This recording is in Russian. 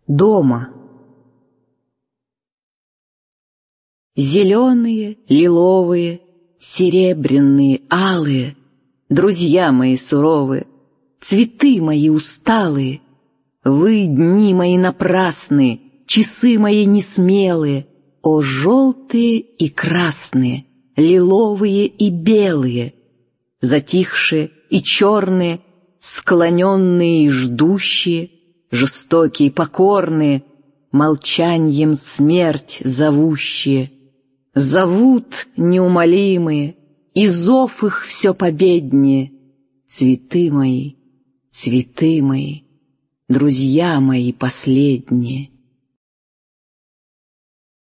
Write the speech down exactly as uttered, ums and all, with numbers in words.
Дома. Зеленые, лиловые, серебряные, алые, друзья мои суровые, цветы мои усталые, вы, дни мои напрасные, часы мои несмелые, о, желтые и красные, лиловые и белые, затихшие и черные, склоненные и ждущие, жестокие и покорные, молчаньем смерть зовущие, зовут неумолимые, и зов их все победнее. Цветы мои, цветы мои, друзья мои последние.